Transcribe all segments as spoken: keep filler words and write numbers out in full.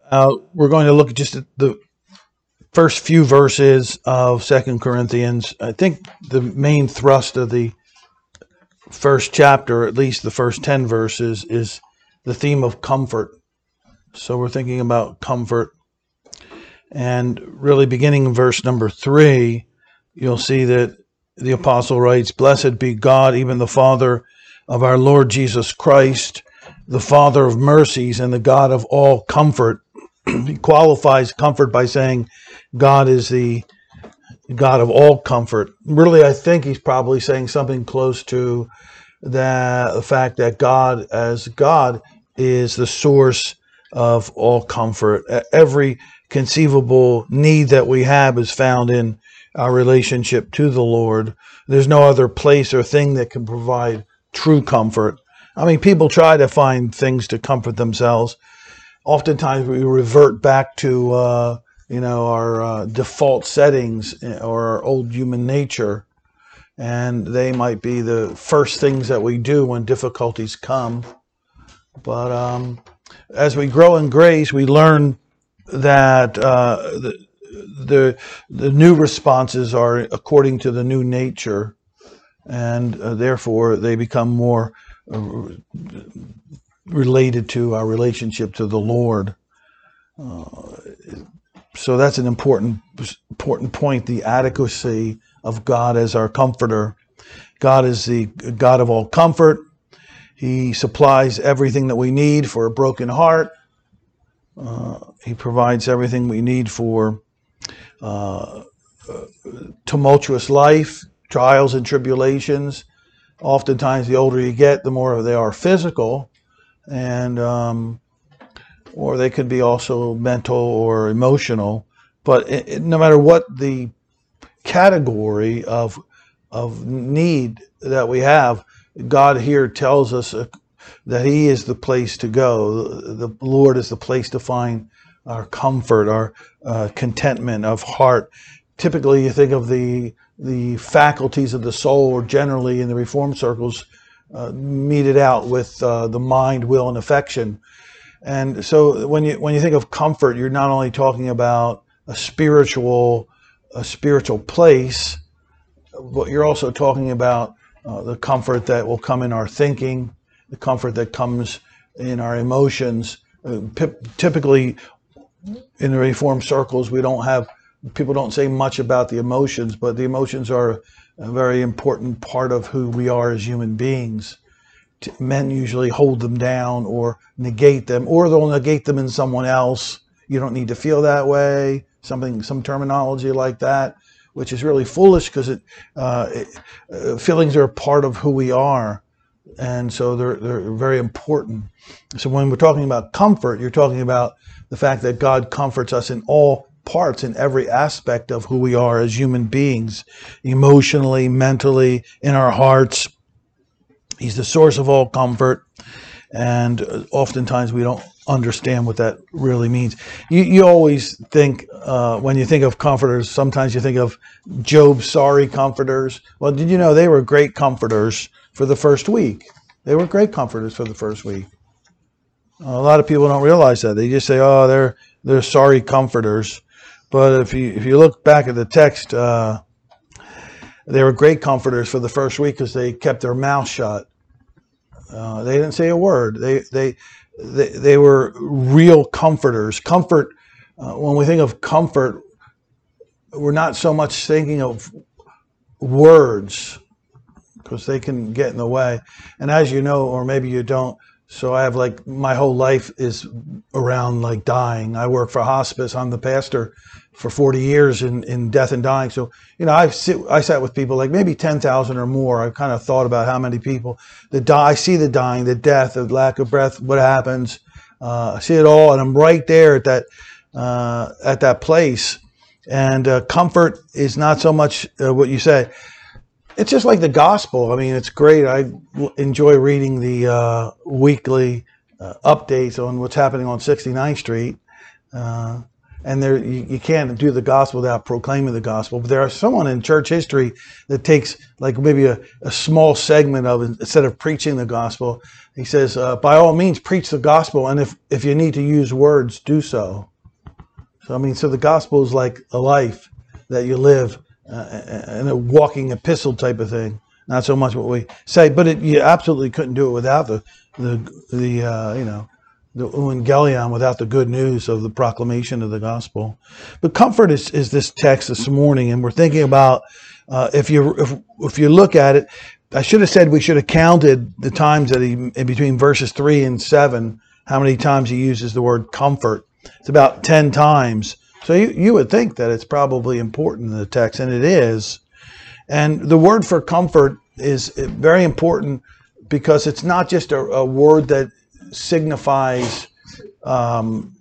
Uh, we're going to look at just at the first few verses of Second Corinthians. I think the main thrust of the first chapter, at least the first ten verses, is the theme of comfort. So we're thinking about comfort. And really beginning in verse number three, you'll see that the apostle writes, "Blessed be God, even the Father of our Lord Jesus Christ, the Father of mercies and the God of all comfort." He qualifies comfort by saying God is the God of all comfort. Really, I think he's probably saying something close to that, the fact that God, as God, is the source of all comfort. Every conceivable need that we have is found in our relationship to the Lord. There's no other place or thing that can provide true comfort. I mean, people try to find things to comfort themselves. Oftentimes we revert back to, uh, you know, our uh, default settings or our old human nature. And they might be the first things that we do when difficulties come. But um, as we grow in grace, we learn that uh, the, the the new responses are according to the new nature, and uh, therefore they become more uh, related to our relationship to the Lord. Uh, so that's an important important point, the adequacy of God as our comforter. God is the God of all comfort. He supplies everything that we need for a broken heart. Uh, he provides everything we need for uh, uh, tumultuous life, trials and tribulations. Oftentimes, the older you get, the more they are physical, and um, or they could be also mental or emotional. But it, it, no matter what the category of of need that we have, God here tells us uh, that He is the place to go. The, the Lord is the place to find our comfort, our uh, contentment of heart. Typically, you think of the the faculties of the soul, or generally in the Reformed circles, uh, meted out with uh, the mind, will, and affection. And so, when you when you think of comfort, you're not only talking about a spiritual a spiritual place, but you're also talking about uh, the comfort that will come in our thinking, the comfort that comes in our emotions. Uh, p- typically, in the Reformed circles, we don't have, people don't say much about the emotions, but the emotions are a very important part of who we are as human beings. T- men usually hold them down or negate them, or they'll negate them in someone else. You don't need to feel that way. Something, some terminology like that, which is really foolish, because it, uh, it uh, feelings are a part of who we are, and so they're they're very important. So when we're talking about comfort, you're talking about the fact that God comforts us in all parts, in every aspect of who we are as human beings, emotionally, mentally, in our hearts. He's the source of all comfort, and oftentimes we don't understand what that really means. You, you always think, uh, when you think of comforters, sometimes you think of Job's sorry comforters. Well, did you know they were great comforters for the first week? They were great comforters for the first week. A lot of people don't realize that. They just say, "Oh, they're they're sorry comforters," but if you if you look back at the text, uh, they were great comforters for the first week because they kept their mouth shut. Uh, they didn't say a word. They they they, they were real comforters. Comfort. Uh, when we think of comfort, we're not so much thinking of words, because they can get in the way. And as you know, or maybe you don't, so I have, like, my whole life is around like dying. I work for hospice. I'm the pastor for forty years in, in death and dying. So, you know, I sit, I sat with people like maybe ten thousand or more. I've kind of thought about how many people that die. I see the dying, the death, the lack of breath, what happens. Uh, I see it all, and I'm right there at that uh, at that place. And uh, comfort is not so much uh, what you say. It's just like the gospel. I mean, it's great. I enjoy reading the uh, weekly uh, updates on what's happening on sixty-ninth Street. Uh, And there, you, you can't do the gospel without proclaiming the gospel. But there are someone in church history that takes like maybe a, a small segment of it, instead of preaching the gospel, he says, uh, by all means, preach the gospel. And if, if you need to use words, do so. So, I mean, so the gospel is like a life that you live uh, in a walking epistle type of thing. Not so much what we say, but it, you absolutely couldn't do it without the, the, the uh, you know, the evangelion, without the good news of the proclamation of the gospel. But comfort is, is this text this morning, and we're thinking about uh, if you if if you look at it, I should have said we should have counted the times that he in between verses three and seven, how many times he uses the word comfort. It's about ten times. So you you would think that it's probably important in the text, and it is. And the word for comfort is very important because it's not just a, a word that signifies um,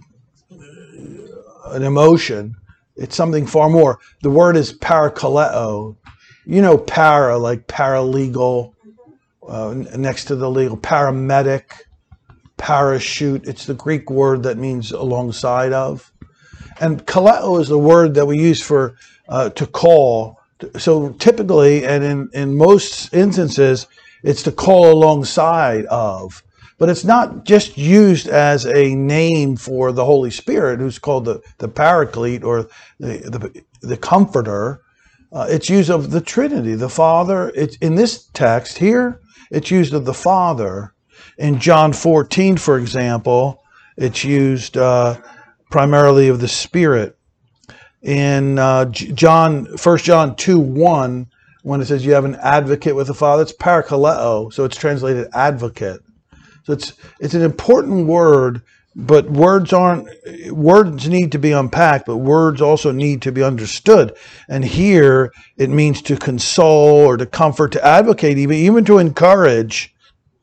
an emotion. It's something far more. The word is parakaleo. You know, para, like paralegal, uh, next to the legal, paramedic, parachute. It's the Greek word that means alongside of. And kaleo is the word that we use for uh, to call. So typically, and in, in most instances, it's to call alongside of. But it's not just used as a name for the Holy Spirit, who's called the, the Paraclete or the, the, the Comforter. Uh, it's used of the Trinity, the Father. It's, in this text here, it's used of the Father. In John fourteen, for example, it's used uh, primarily of the Spirit. In uh, John, First John two one, when it says you have an advocate with the Father, it's parakaleo, so it's translated advocate. So it's it's an important word, but words aren't words need to be unpacked, but words also need to be understood. And here it means to console or to comfort, to advocate, even even to encourage.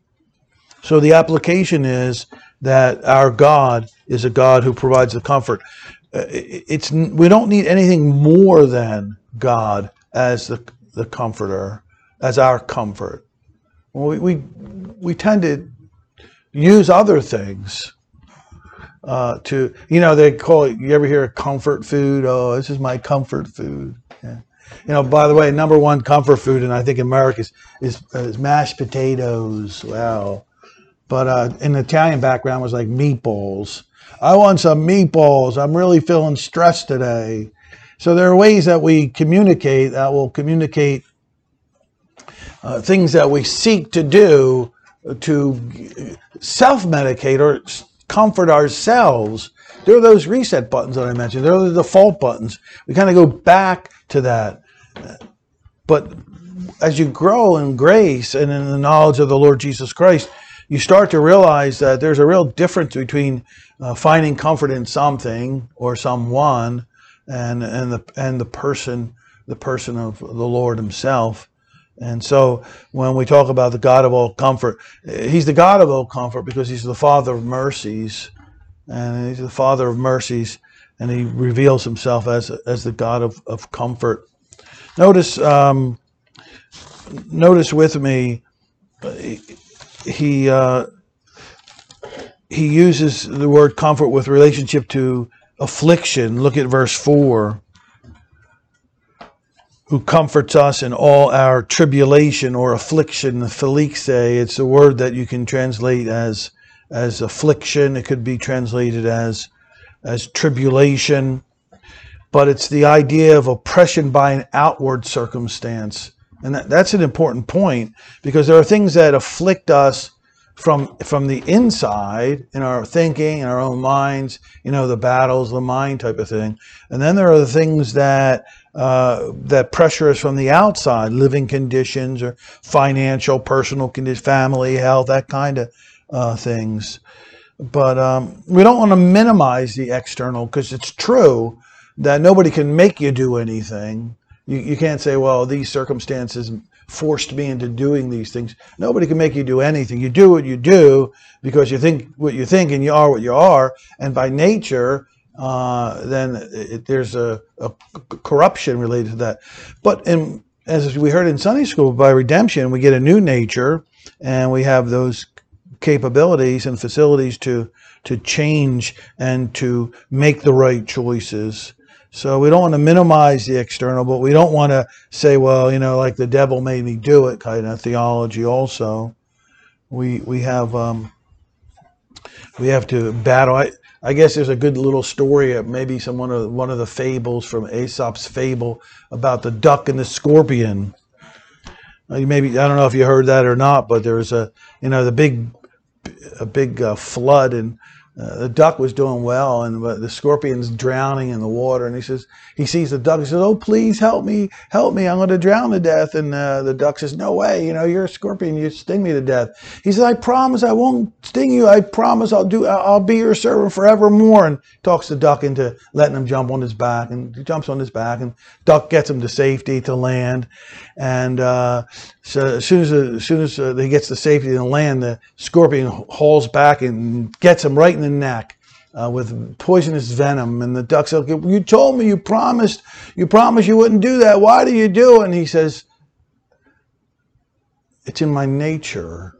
So the application is that our God is a God who provides the comfort. It's we don't need anything more than God as the the comforter, as our comfort. We we we tend to use other things uh, to, you know, they call it, you ever hear of comfort food? Oh, this is my comfort food. Yeah. You know, by the way, number one comfort food, and I think in America is, is, is mashed potatoes. Wow. But uh, in the Italian background was like meatballs. I want some meatballs. I'm really feeling stressed today. So there are ways that we communicate that will communicate uh, things that we seek to do to self-medicate or comfort ourselves. There are those reset buttons that I mentioned. There are the default buttons. We kind of go back to that. But as you grow in grace and in the knowledge of the Lord Jesus Christ, you start to realize that there's a real difference between uh, finding comfort in something or someone and and the and the person, the person of the Lord Himself. And so when we talk about the God of all comfort, He's the God of all comfort because He's the Father of mercies. And He's the Father of mercies, and He reveals Himself as, as the God of, of comfort. Notice, um, notice with me, he, uh, he uses the word comfort with relationship to affliction. Look at verse four. Who comforts us in all our tribulation or affliction. The Felix, it's a word that you can translate as as affliction. It could be translated as as tribulation, but it's the idea of oppression by an outward circumstance, and that, that's an important point because there are things that afflict us from from the inside in our thinking, in our own minds. You know, the battles, the mind type of thing, and then there are the things that. Uh, that pressure us from the outside, living conditions or financial, personal conditions, family, health, that kind of uh, things. But um, we don't want to minimize the external because it's true that nobody can make you do anything. You, you can't say, well, these circumstances forced me into doing these things. Nobody can make you do anything. You do what you do because you think what you think and you are what you are. And by nature, Uh, then it, there's a, a corruption related to that. But in, as we heard in Sunday school, by redemption, we get a new nature, and we have those capabilities and facilities to to change and to make the right choices. So we don't want to minimize the external, but we don't want to say, well, you know, like the devil made me do it kind of theology also. We we have um, we have to battle. I, I guess there's a good little story, maybe some one of one of the fables from Aesop's fable about the duck and the scorpion. Maybe I don't know if you heard that or not, but there was a you know the big a big uh, flood, and uh, the duck was doing well, and uh, the scorpion's drowning in the water, and he says he sees the duck. He says, "Oh, please help me, help me! I'm going to drown to death." And uh, the duck says, "No way! You know you're a scorpion. You sting me to death." He says, "I promise I won't sting you. I promise I'll do. I'll be your servant forevermore." And talks the duck into letting him jump on his back, and he jumps on his back, and duck gets him to safety to land. And uh, so as soon as as soon as uh, he gets to safety to land, the scorpion hauls back and gets him right in the neck uh, with poisonous venom. And the duck says, "You told me, you promised, you promised you wouldn't do that. Why do you do it?" And he says, "It's in my nature."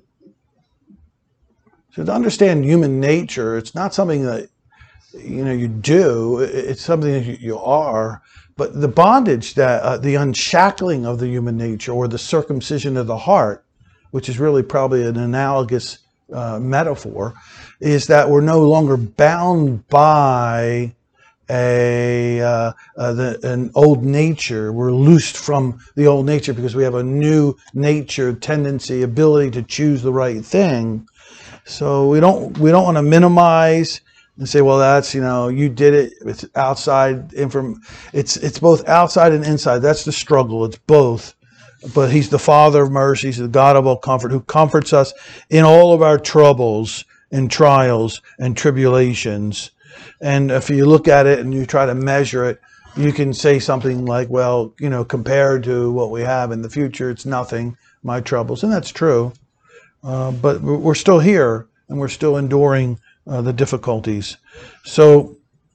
So to understand human nature, it's not something that you know you do. It's something that you, you are. But the bondage, that uh, the unshackling of the human nature, or the circumcision of the heart, which is really probably an analogous uh, metaphor, is that we're no longer bound by a uh, uh, the, an old nature. We're loosed from the old nature because we have a new nature, tendency, ability to choose the right thing. So we don't we don't want to minimize and say, well, that's, you know, you did it. It's outside inform. It's it's both outside and inside. That's the struggle. It's both. But he's the Father of mercies, the God of all comfort, who comforts us in all of our troubles and trials and tribulations. And if you look at it and you try to measure it, you can say something like, well, you know, compared to what we have in the future, it's nothing, my troubles. And that's true. Uh, but we're still here, and we're still enduring uh, the difficulties. So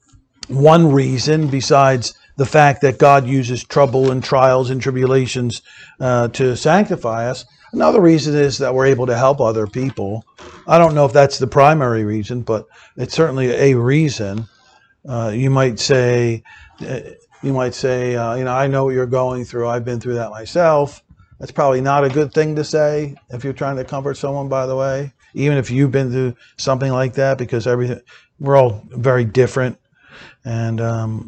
one reason, besides the fact that God uses trouble and trials and tribulations uh, to sanctify us, another reason is that we're able to help other people. I don't know if that's the primary reason, but it's certainly a reason. Uh, you might say, uh, you might say, uh, you know, I know what you're going through. I've been through that myself. That's probably not a good thing to say if you're trying to comfort someone, by the way, even if you've been through something like that, because everything, we're all very different. And, um,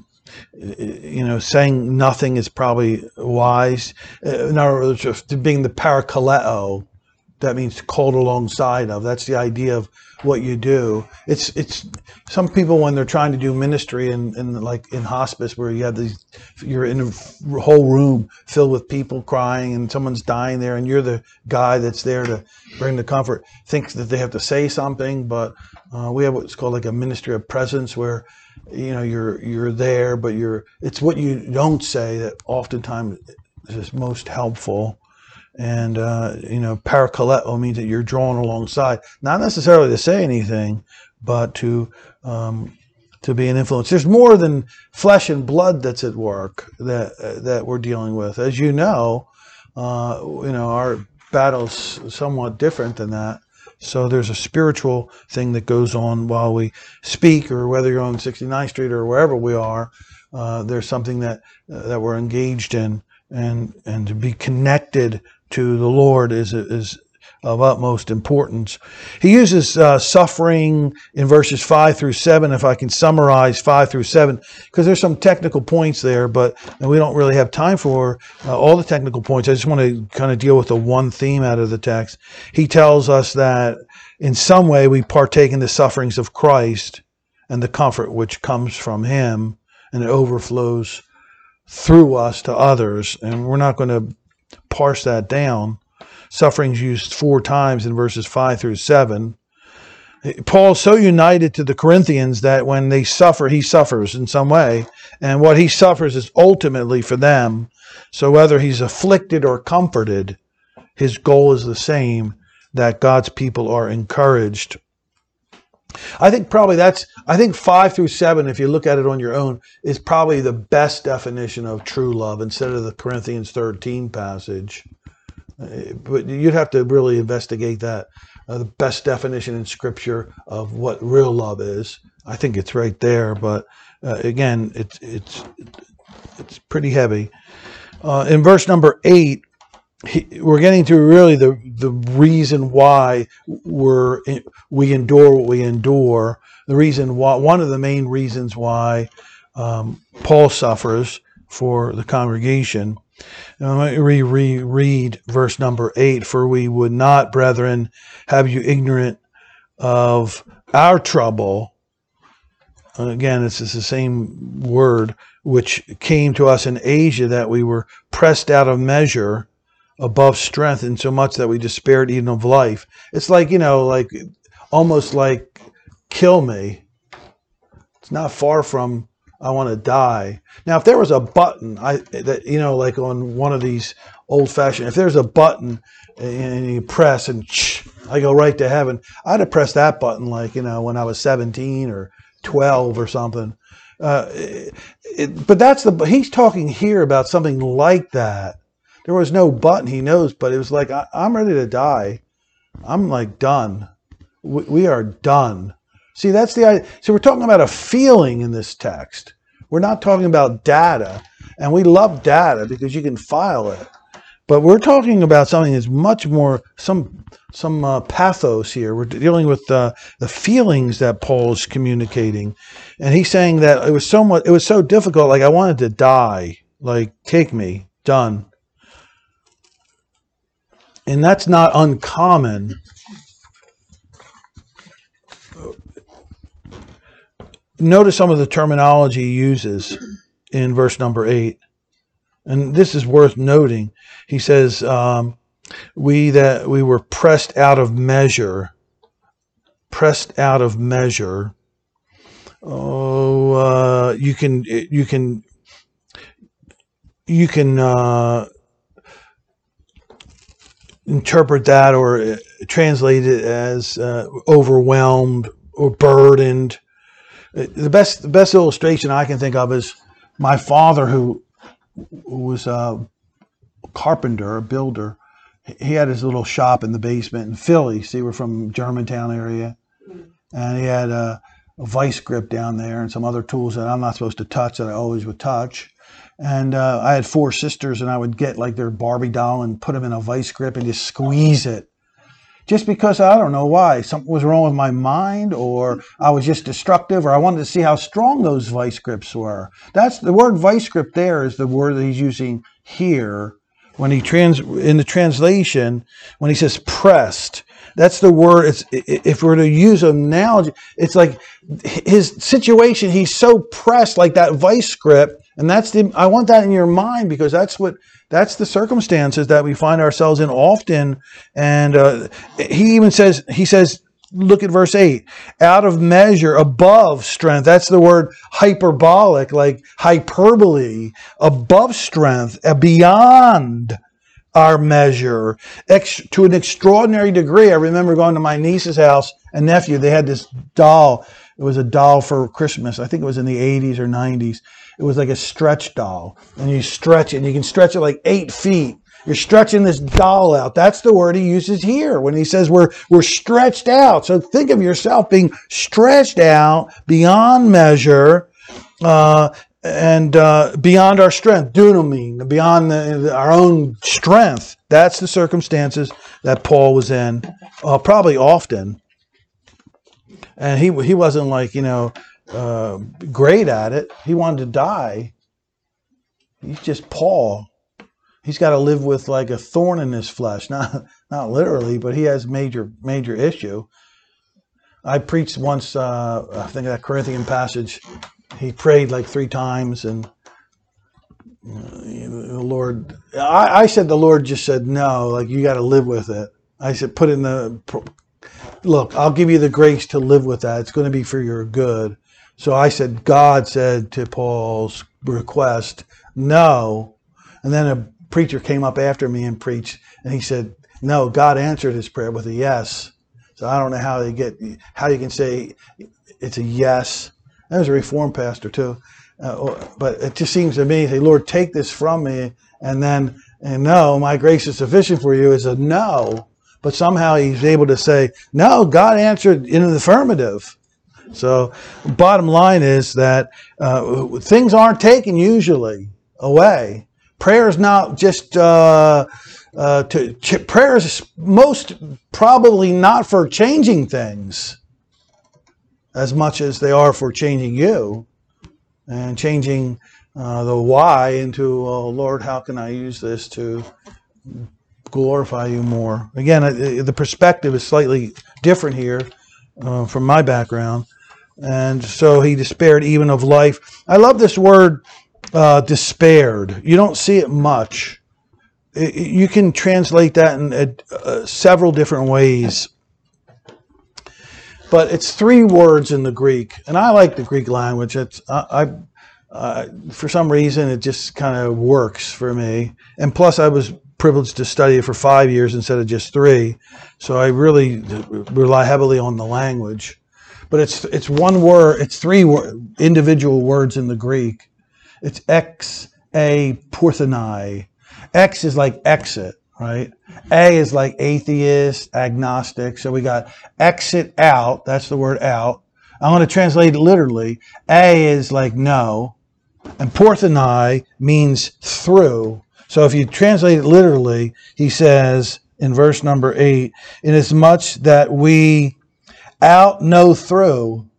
you know, saying nothing is probably wise. In other words, being the parakaleo, that means called alongside of. That's the idea of what you do. It's it's some people, when they're trying to do ministry in, in like in hospice, where you have these, you're in a whole room filled with people crying and someone's dying there, and you're the guy that's there to bring the comfort, thinks that they have to say something. But uh, we have what's called like a ministry of presence, where you know you're you're there, but you're it's what you don't say that oftentimes is most helpful. And, uh, you know, parakaleo means that you're drawn alongside, not necessarily to say anything, but to um, to be an influence. There's more than flesh and blood that's at work that uh, that we're dealing with. As you know, uh, you know, our battle's somewhat different than that. So there's a spiritual thing that goes on while we speak, or whether you're on sixty-ninth Street or wherever we are, uh, there's something that uh, that we're engaged in, and and to be connected to the Lord is is of utmost importance. He uses uh, suffering in verses five through seven, if I can summarize five through seven, because there's some technical points there, but and we don't really have time for uh, all the technical points. I just want to kind of deal with the one theme out of the text. He tells us that in some way we partake in the sufferings of Christ and the comfort which comes from him, and it overflows through us to others. And we're not going to parse that down. Suffering's used four times in verses five through seven. Paul's so united to the Corinthians that when they suffer, he suffers in some way. And what he suffers is ultimately for them. So whether he's afflicted or comforted, his goal is the same, that God's people are encouraged. I think probably that's, I think five through seven, if you look at it on your own, is probably the best definition of true love instead of the Corinthians thirteen passage. Uh, But you'd have to really investigate that. Uh, the best definition in Scripture of what real love is, I think it's right there. But uh, again, it's it's it's pretty heavy. Uh, in verse number eight, he, we're getting to really the the reason why we're we endure what we endure. The reason why, one of the main reasons why um, Paul suffers for the congregation. Now, let me re- re- read verse number eight. For we would not, brethren, have you ignorant of our trouble. Again, it's the same word, which came to us in Asia, that we were pressed out of measure, above strength, in so much that we despaired even of life. It's like, you know, like almost like kill me. It's not far from I want to die. Now, if there was a button, I that you know, like on one of these old-fashioned, if there's a button and you press and shh, I go right to heaven, I'd have pressed that button like, you know, when I was seventeen or twelve or something. Uh, it, it, but that's the he's talking here about something like that. There was no button, he knows, but it was like, I, I'm ready to die. I'm like done. We, we are done. See, that's the idea. So we're talking about a feeling in this text. We're not talking about data. And we love data because you can file it. But we're talking about something that's much more, some some uh, pathos here. We're dealing with uh, the feelings that Paul's communicating. And he's saying that it was so much, it was so difficult, like I wanted to die. Like, take me, done. And that's not uncommon. Notice some of the terminology he uses in verse number eight. And this is worth noting. He says, um, we that we were pressed out of measure. Pressed out of measure. Oh, uh, you can, you can, you can uh, interpret that or translate it as uh, overwhelmed or burdened. The best, the best illustration I can think of is my father, who, who was a carpenter, a builder. He had his little shop in the basement in Philly. See, we're from Germantown area, and he had a, a vice grip down there and some other tools that I'm not supposed to touch that I always would touch. And uh, I had four sisters, and I would get like their Barbie doll and put them in a vice grip and just squeeze it. Just because, I don't know why, something was wrong with my mind, or I was just destructive, or I wanted to see how strong those vice grips were. That's the word vice grip there is the word that he's using here when he trans in the translation, when he says pressed. That's the word. It's, if we're to use an analogy, it's like his situation, he's so pressed like that vice grip. And that's the, I want that in your mind, because that's what, that's the circumstances that we find ourselves in often. And uh, he even says, he says, look at verse eight, out of measure, above strength. That's the word hyperbolic, like hyperbole, above strength, uh, beyond our measure, ex- to an extraordinary degree. I remember going to my niece's house and nephew, they had this doll. It was a doll for Christmas. I think it was in the eighties or nineties. It was like a stretch doll. And you stretch it, and you can stretch it like eight feet. You're stretching this doll out. That's the word he uses here when he says we're we're stretched out. So think of yourself being stretched out beyond measure, uh, and uh, beyond our strength, dunamine, beyond the, our own strength. That's the circumstances that Paul was in, uh, probably often. And he he wasn't like, you know, uh, great at it. He wanted to die. He's just Paul. He's got to live with like a thorn in his flesh, not not literally, but he has major major issue. I preached once, uh, I think that Corinthian passage. He prayed like three times, and uh, the Lord. I, I said the Lord just said no, like you got to live with it. I said put in the look. I'll give you the grace to live with that. It's going to be for your good. So I said, God said to Paul's request, no, and then a preacher came up after me and preached, and he said, no, God answered his prayer with a yes. So I don't know how they get, how you can say it's a yes. That was a Reformed pastor too. Uh, but it just seems to me, say, Lord, take this from me. And then And no, my grace is sufficient for you is a no. But somehow he's able to say, no, God answered in the affirmative. So bottom line is that uh, things aren't taken usually away. Prayer is not just, uh, uh, to, ch- prayer is most probably not for changing things as much as they are for changing you and changing uh, the why into, oh, Lord, how can I use this to glorify you more? Again, the perspective is slightly different here uh, from my background. And so he despaired even of life. I love this word, uh, despaired. You don't see it much. It, you can translate that in uh, several different ways. But it's three words in the Greek. And I like the Greek language. It's I, I uh, for some reason, it just kind of works for me. And plus, I was privileged to study it for five years instead of just three. So I really rely heavily on the language. But it's it's one word, it's three wor- individual words in the Greek. It's ex, a, porthenai. X is like exit, right? A is like atheist, agnostic. So we got exit out, that's the word out. I'm going to translate it literally. A is like no. And porthenai means through. So if you translate it literally, he says in verse number eight, inasmuch that we out no through.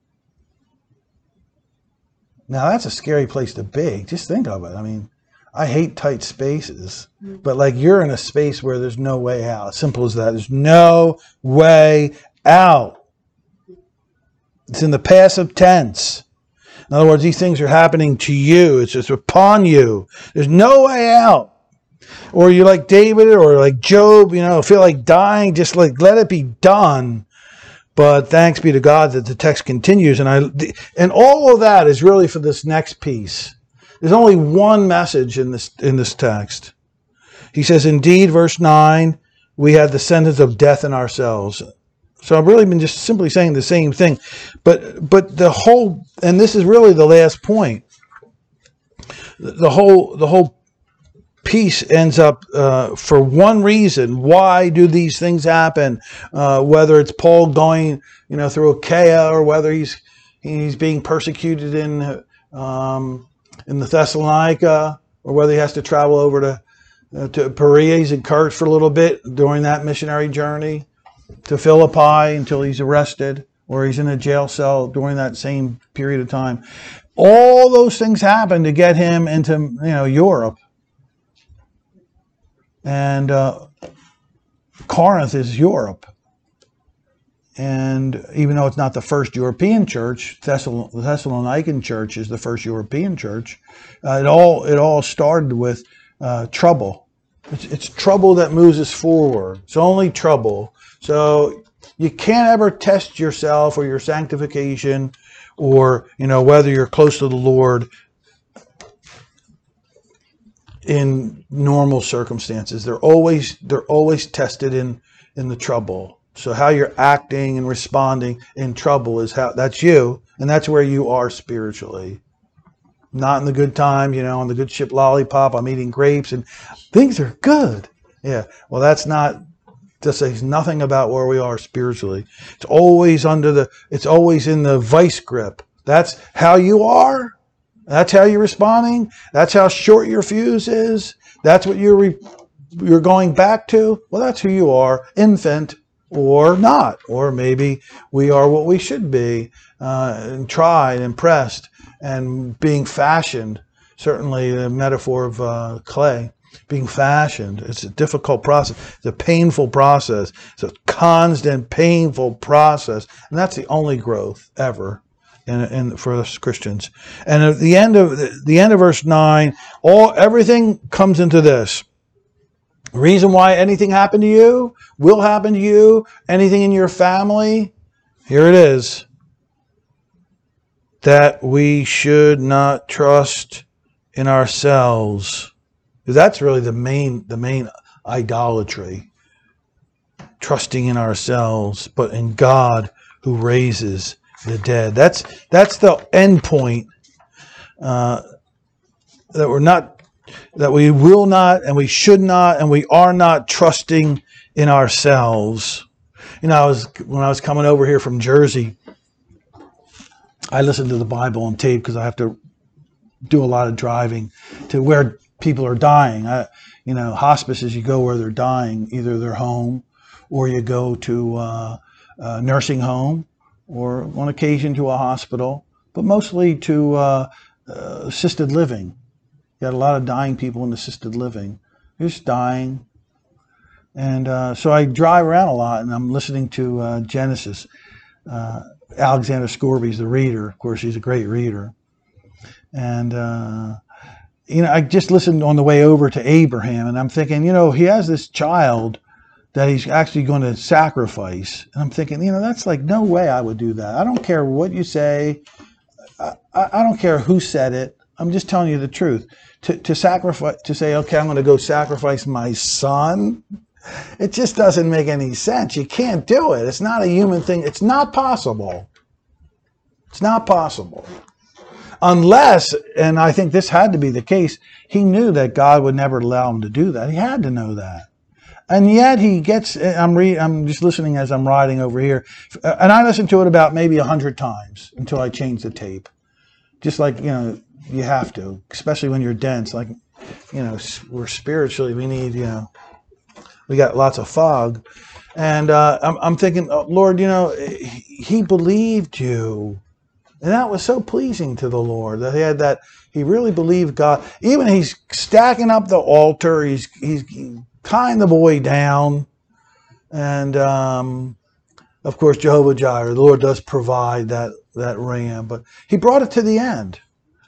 Now that's a scary place to be. Just think of it. I mean, I hate tight spaces, but like you're in a space where there's no way out. Simple as that. There's no way out. It's in the passive tense. In other words, these things are happening to you. It's just upon you. There's no way out. Or you're like David or like Job, you know, feel like dying. Just like let it be done. But thanks be to God that the text continues. And I and all of that is really for this next piece. There's only one message in this in this text. He says, indeed, verse nine, we have the sentence of death in ourselves. So I've really been just simply saying the same thing. But but the whole, and this is really the last point. The whole the whole piece ends up uh, for one reason. Why do these things happen? Uh, whether it's Paul going, you know, through Achaia, or whether he's he's being persecuted in um, in the Thessalonica, or whether he has to travel over to uh, to Perea. He's encouraged for a little bit during that missionary journey to Philippi until he's arrested, or he's in a jail cell during that same period of time. All those things happen to get him into, you know, Europe. And uh, Corinth is Europe. And even though it's not the first European church, Thessalon- the Thessalonican church is the first European church. Uh, it all it all started with uh, trouble. It's, it's trouble that moves us forward. It's only trouble. So you can't ever test yourself or your sanctification, or you know whether you're close to the Lord in normal circumstances. They're always they're always tested in in the trouble. So how you're acting and responding in trouble is how that's you, and that's where you are spiritually. Not in the good time, you know, on the good ship lollipop, I'm eating grapes and things are good. Yeah, well, that's not. That says nothing about where we are spiritually. It's always under the. It's always in the vice grip. That's how you are. That's how you're responding. That's how short your fuse is. That's what you're re, you're going back to. Well, that's who you are, infant or not, or maybe we are what we should be, uh, and tried and pressed and being fashioned. Certainly, the metaphor of uh, clay. Being fashioned. It's a difficult process. It's a painful process. It's a constant, painful process. And that's the only growth ever in, in, for us Christians. And at the end of the, the end of verse nine, all everything comes into this. The reason why anything happened to you, will happen to you, anything in your family, here it is. That we should not trust in ourselves. That's really the main the main idolatry. Trusting in ourselves, but in God who raises the dead. That's that's the end point. Uh, that we're not that we will not and we should not and we are not trusting in ourselves. You know, I was when I was coming over here from Jersey, I listened to the Bible on tape because I have to do a lot of driving to where people are dying. I, you know, hospices, you go where they're dying, either they're home or you go to uh, a nursing home or on occasion to a hospital, but mostly to uh, uh, assisted living. You got a lot of dying people in assisted living. They're just dying. And uh, so I drive around a lot and I'm listening to uh, Genesis. Uh, Alexander Scorby's the reader. Of course, he's a great reader. And, uh, you know, I just listened on the way over to Abraham and I'm thinking, you know, he has this child that he's actually going to sacrifice. And I'm thinking, you know, that's like, no way I would do that. I don't care what you say. I, I don't care who said it. I'm just telling you the truth. To, to sacrifice, to say, okay, I'm going to go sacrifice my son. It just doesn't make any sense. You can't do it. It's not a human thing. It's not possible. It's not possible. Unless, and I think this had to be the case, he knew that God would never allow him to do that. He had to know that. And yet he gets, I'm re, I'm just listening as I'm riding over here. And I listened to it about maybe a hundred times until I changed the tape. Just like, you know, you have to, especially when you're dense. Like, you know, we're spiritually, we need, you know, we got lots of fog. And uh, I'm, I'm thinking, oh, Lord, you know, he believed you. And that was so pleasing to the Lord that he had that, he really believed God. Even he's stacking up the altar, he's, he's tying the boy down. And um, of course, Jehovah Jireh, the Lord does provide that, that ram, but he brought it to the end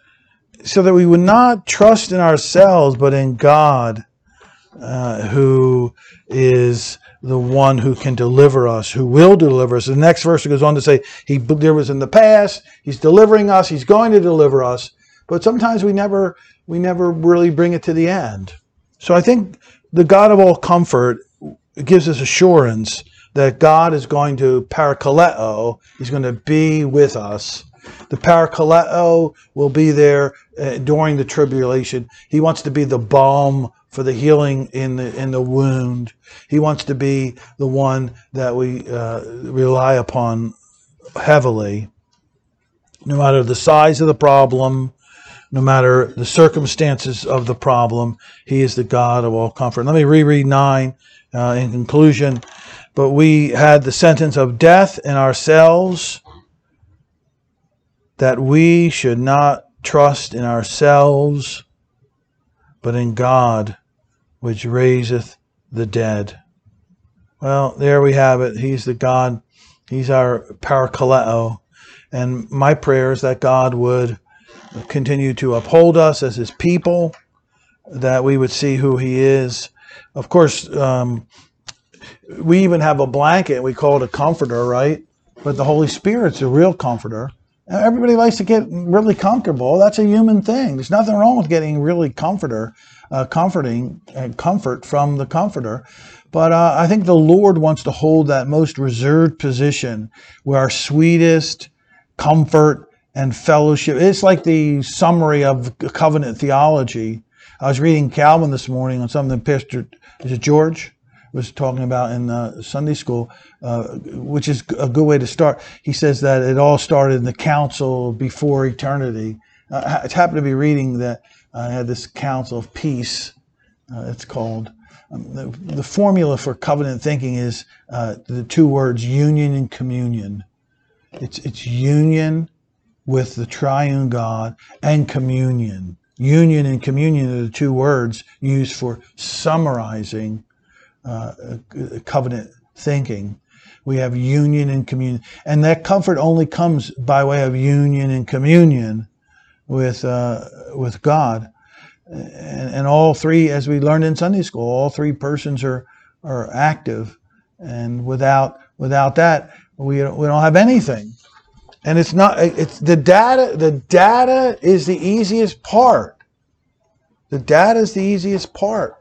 so that we would not trust in ourselves, but in God, uh, who is the one who can deliver us, who will deliver us. The next verse goes on to say, he delivers in the past, he's delivering us, he's going to deliver us, but sometimes we never, we never really bring it to the end. So I think the God of all comfort gives us assurance that God is going to parakaleo, he's going to be with us. The parakaleo will be there uh, during the tribulation. He wants to be the balm for the healing in the in the wound. He wants to be the one that we uh, rely upon heavily. No matter the size of the problem, no matter the circumstances of the problem, he is the God of all comfort. Let me reread nine uh, in conclusion. But we had the sentence of death in ourselves, that we should not trust in ourselves, but in God, which raiseth the dead. Well, there we have it. He's the God. He's our parakaleo. And my prayer is that God would continue to uphold us as his people, that we would see who he is. Of course, um, we even have a blanket. We call it a comforter, right? But the Holy Spirit's a real comforter. Everybody likes to get really comfortable. That's a human thing. There's nothing wrong with getting really comforter, uh, comforting and comfort from the comforter. But uh, I think the Lord wants to hold that most reserved position where our sweetest comfort and fellowship. It's like the summary of covenant theology. I was reading Calvin this morning on something Pastor, is it George? was talking about in uh, Sunday school, uh, which is a good way to start. He says that it all started in the council before eternity. Uh, I happened to be reading that I uh, had this council of peace, uh, it's called. Um, the, the formula for covenant thinking is uh, the two words union and communion. It's, it's union with the triune God and communion. Union and communion are the two words used for summarizing Uh, covenant thinking. We have union and communion, and that comfort only comes by way of union and communion with uh, with God. And, and all three, as we learned in Sunday school, all three persons are are active, and without without that, we don't, we don't have anything. And it's not it's the data. The data is the easiest part. The data is the easiest part.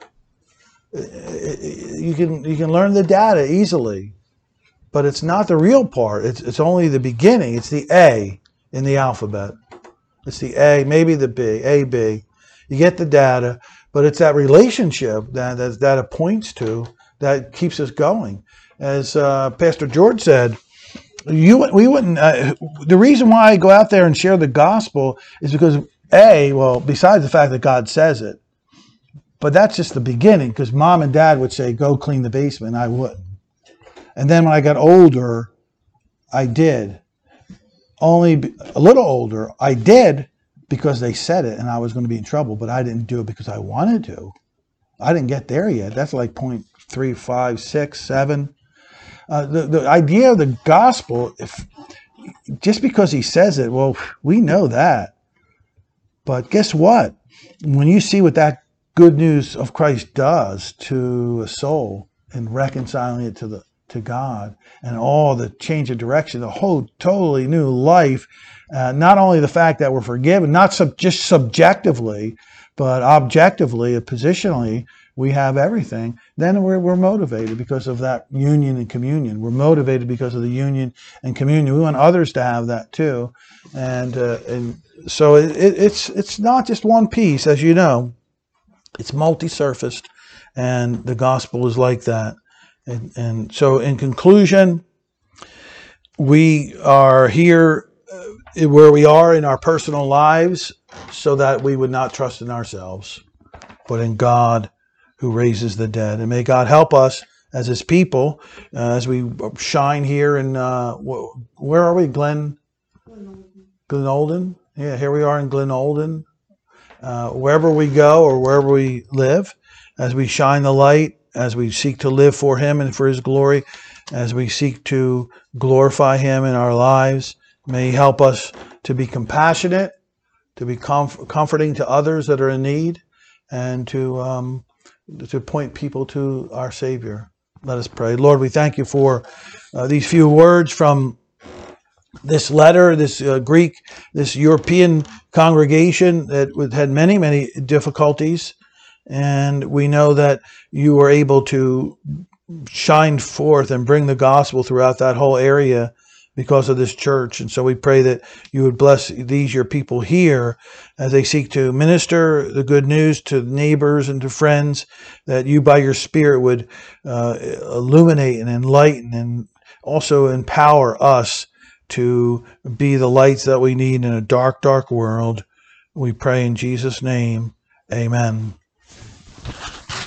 You can you can learn the data easily, but it's not the real part. It's it's only the beginning. It's the A in the alphabet. It's the A, maybe the B, A, B. You get the data, but it's that relationship that that, that it points to that keeps us going. As uh, Pastor George said, you we wouldn't. Uh, the reason why I go out there and share the gospel is because a well, besides the fact that God says it, but that's just the beginning. Because mom and dad would say, "Go clean the basement," I wouldn't. And then when I got older, I did. Only a little older, I did because they said it, and I was going to be in trouble. But I didn't do it because I wanted to. I didn't get there yet. That's like point three, five, six, seven. Uh, the, the idea of the gospel, if just because he says it, well, we know that. But guess what? When you see what that good news of Christ does to a soul and reconciling it to the to God and all the change of direction, the whole totally new life, uh, not only the fact that we're forgiven, not sub, just subjectively, but objectively, positionally, we have everything, then we're, we're motivated because of that union and communion. We're motivated because of the union and communion. We want others to have that too. And uh, and so it, it, it's it's not just one piece, as you know. It's multi-surfaced, and the gospel is like that. And, and so in conclusion, we are here uh, where we are in our personal lives so that we would not trust in ourselves, but in God who raises the dead. And may God help us as his people, uh, as we shine here in, uh, where are we, Glen? Glenolden? Yeah, here we are in Glenolden. Uh, wherever we go or wherever we live, as we shine the light, as we seek to live for him and for his glory, as we seek to glorify him in our lives, may he help us to be compassionate, to be comf- comforting to others that are in need, and to um, to point people to our Savior. Let us pray. Lord, we thank you for uh, these few words from this letter, this uh, Greek, this European congregation that had many, many difficulties. And we know that you were able to shine forth and bring the gospel throughout that whole area because of this church. And so we pray that you would bless these, your people here, as they seek to minister the good news to neighbors and to friends, that you by your Spirit would uh, illuminate and enlighten and also empower us to be the lights that we need in a dark, dark world. We pray in Jesus' name. Amen.